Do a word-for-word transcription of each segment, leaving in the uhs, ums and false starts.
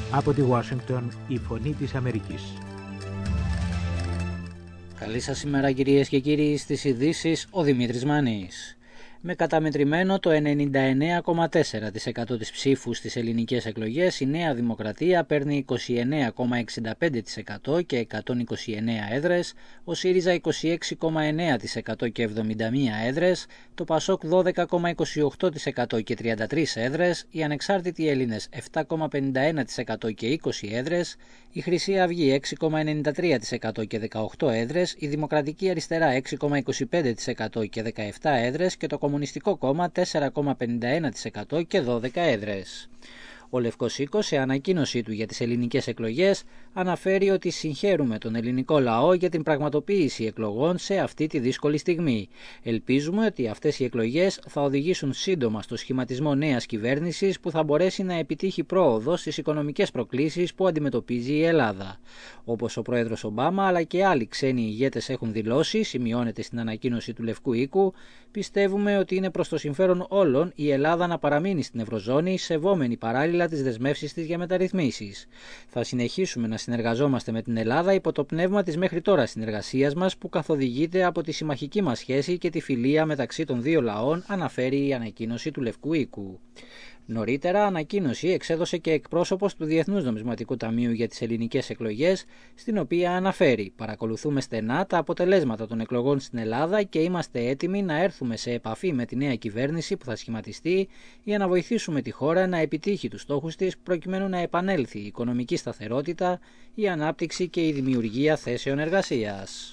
Από τη Ουάσιγκτον, η Φωνή της Αμερικής. Καλή σας ημέρα κυρίες και κύριοι, στις ειδήσεις ο Δημήτρης Μάνης. Με καταμετρημένο το ενενήντα εννέα κόμμα τέσσερα τοις εκατό της ψήφου στις ελληνικές εκλογές, η Νέα Δημοκρατία παίρνει είκοσι εννέα κόμμα εξήντα πέντε τοις εκατό και εκατόν είκοσι εννέα έδρες, ο ΣΥΡΙΖΑ είκοσι έξι κόμμα εννέα τοις εκατό και εβδομήντα μία έδρες, το ΠΑΣΟΚ δώδεκα κόμμα είκοσι οκτώ τοις εκατό και τριάντα τρεις έδρες, οι Ανεξάρτητοι Έλληνες επτά κόμμα πενήντα ένα τοις εκατό και είκοσι έδρες, η Χρυσή Αυγή έξι κόμμα ενενήντα τρία τοις εκατό και δεκαοκτώ έδρες, η Δημοκρατική Αριστερά έξι κόμμα είκοσι πέντε τοις εκατό και δεκαεπτά έδρες και το Κομμουνιστικό Κόμμα τέσσερα κόμμα πενήντα ένα τοις εκατό και δώδεκα έδρες. Ο Λευκός Οίκος, σε ανακοίνωσή του για τις ελληνικές εκλογές, αναφέρει ότι συγχαίρουμε τον ελληνικό λαό για την πραγματοποίηση εκλογών σε αυτή τη δύσκολη στιγμή. Ελπίζουμε ότι αυτές οι εκλογές θα οδηγήσουν σύντομα στο σχηματισμό νέας κυβέρνησης που θα μπορέσει να επιτύχει πρόοδο στις οικονομικές προκλήσεις που αντιμετωπίζει η Ελλάδα. Όπως ο πρόεδρος Ομπάμα αλλά και άλλοι ξένοι ηγέτες έχουν δηλώσει, σημειώνεται στην ανακοίνωση του Λευκού Οίκου, πιστεύουμε ότι είναι προς το συμφέρον όλων η Ελλάδα να παραμείνει στην Ευρωζώνη, σεβόμενη παράλληλα τις δεσμεύσεις της για μεταρρυθμίσεις. Θα συνεχίσουμε να συνεργαζόμαστε με την Ελλάδα υπό το πνεύμα της μέχρι τώρα συνεργασίας μας που καθοδηγείται από τη συμμαχική μας σχέση και τη φιλία μεταξύ των δύο λαών, αναφέρει η ανακοίνωση του Λευκού Οίκου. Νωρίτερα, ανακοίνωση εξέδωσε και εκπρόσωπος του Διεθνούς Νομισματικού Ταμείου για τις ελληνικές εκλογές, στην οποία αναφέρει: «Παρακολουθούμε στενά τα αποτελέσματα των εκλογών στην Ελλάδα και είμαστε έτοιμοι να έρθουμε σε επαφή με τη νέα κυβέρνηση που θα σχηματιστεί για να βοηθήσουμε τη χώρα να επιτύχει τους στόχους της προκειμένου να επανέλθει η οικονομική σταθερότητα, η ανάπτυξη και η δημιουργία θέσεων εργασίας».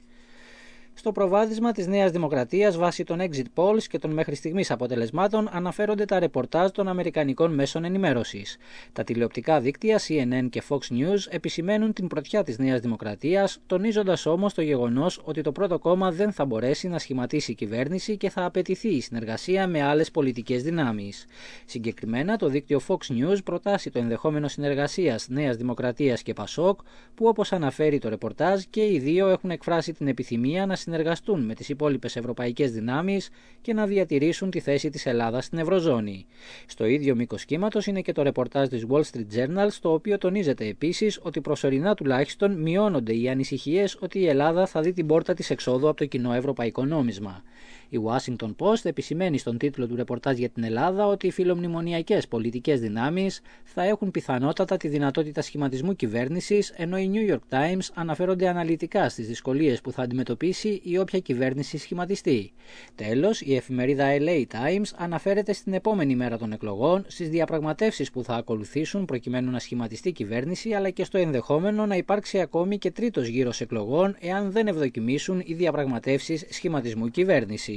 Στο προβάδισμα της Νέας Δημοκρατίας βάσει των exit polls και των μέχρι στιγμής αποτελεσμάτων αναφέρονται τα ρεπορτάζ των αμερικανικών μέσων ενημέρωσης. Τα τηλεοπτικά δίκτυα σι εν εν και Fox News επισημαίνουν την πρωτιά της Νέας Δημοκρατίας, τονίζοντας όμως το γεγονός ότι το πρώτο κόμμα δεν θα μπορέσει να σχηματίσει κυβέρνηση και θα απαιτηθεί η συνεργασία με άλλες πολιτικές δυνάμεις. Συγκεκριμένα, το δίκτυο Fox News προτάσει το ενδεχόμενο συνεργασίας Νέας Δημοκρατίας και ΠΑΣΟΚ, που όπως αναφέρει το ρεπορτάζ και οι δύο έχουν εκφράσει την επιθυμία να συνεργαστούν με τις υπόλοιπες ευρωπαϊκές δυνάμεις και να διατηρήσουν τη θέση της Ελλάδας στην Ευρωζώνη. Στο ίδιο μήκος κύματος είναι και το ρεπορτάζ της Wall Street Journal, στο οποίο τονίζεται επίσης ότι προσωρινά τουλάχιστον μειώνονται οι ανησυχίες ότι η Ελλάδα θα δει την πόρτα της εξόδου από το κοινό ευρωπαϊκό νόμισμα. Η Washington Post επισημαίνει στον τίτλο του ρεπορτάζ για την Ελλάδα ότι οι φιλομνημονιακές πολιτικές δυνάμεις θα έχουν πιθανότατα τη δυνατότητα σχηματισμού κυβέρνησης, ενώ οι New York Times αναφέρονται αναλυτικά στις δυσκολίες που θα αντιμετωπίσει η όποια κυβέρνηση σχηματιστεί. Τέλος, η εφημερίδα ελ έι Times αναφέρεται στην επόμενη μέρα των εκλογών, στις διαπραγματεύσεις που θα ακολουθήσουν προκειμένου να σχηματιστεί κυβέρνηση, αλλά και στο ενδεχόμενο να υπάρξει ακόμη και τρίτος γύρος εκλογών εάν δεν ευδοκιμήσουν οι διαπραγματεύσεις σχηματισμού κυβέρνησης.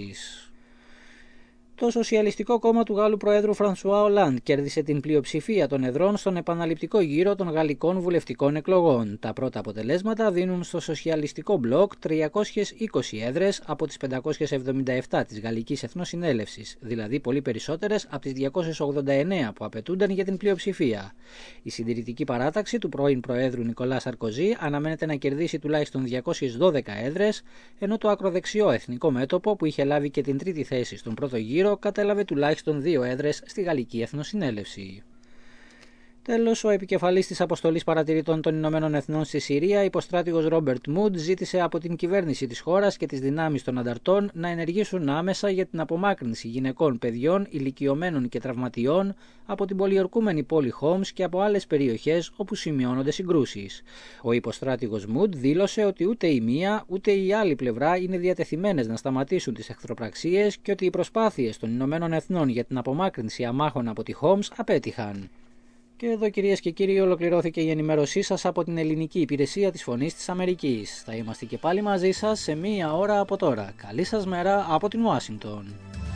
Το Σοσιαλιστικό Κόμμα του Γάλλου Προέδρου Φρανσουά Ολάντ κέρδισε την πλειοψηφία των εδρών στον επαναληπτικό γύρο των γαλλικών βουλευτικών εκλογών. Τα πρώτα αποτελέσματα δίνουν στο Σοσιαλιστικό Μπλοκ τριακόσιες είκοσι έδρες από τις πεντακόσιες εβδομήντα επτά της Γαλλικής Εθνοσυνέλευσης, δηλαδή πολύ περισσότερες από τις διακόσιες ογδόντα εννέα που απαιτούνταν για την πλειοψηφία. Η Συντηρητική Παράταξη του πρώην Προέδρου Νικολά Σαρκοζή αναμένεται να κερδίσει τουλάχιστον διακόσιες δώδεκα έδρες, ενώ το ακροδεξιό Εθνικό Μέτωπο, που είχε λάβει και την τρίτη θέση στον πρώτο γύρο, κατέλαβε τουλάχιστον δύο έδρες στη Γαλλική Εθνοσυνέλευση. Τέλος, ο επικεφαλής της αποστολής παρατηρητών των Ηνωμένων Εθνών στη Συρία, υποστράτηγος Ρόμπερτ Μουντ, ζήτησε από την κυβέρνηση της χώρας και τις δυνάμεις των ανταρτών να ενεργήσουν άμεσα για την απομάκρυνση γυναικών, παιδιών, ηλικιωμένων και τραυματιών από την πολιορκούμενη πόλη Χόμς και από άλλες περιοχές όπου σημειώνονται συγκρούσεις. Ο υποστράτηγος Μουντ δήλωσε ότι ούτε η μία ούτε η άλλη πλευρά είναι διατεθειμένες να σταματήσουν τις εχθροπραξίες και ότι οι προσπάθειες των Ηνωμένων Εθνών για την απομάκρυνση αμάχων από τη Χόμς απέτυχαν. Και εδώ, κυρίες και κύριοι, ολοκληρώθηκε η ενημέρωσή σας από την ελληνική υπηρεσία της Φωνής της Αμερικής. Θα είμαστε και πάλι μαζί σας σε μία ώρα από τώρα. Καλή σας μέρα από την Ουάσιγκτον.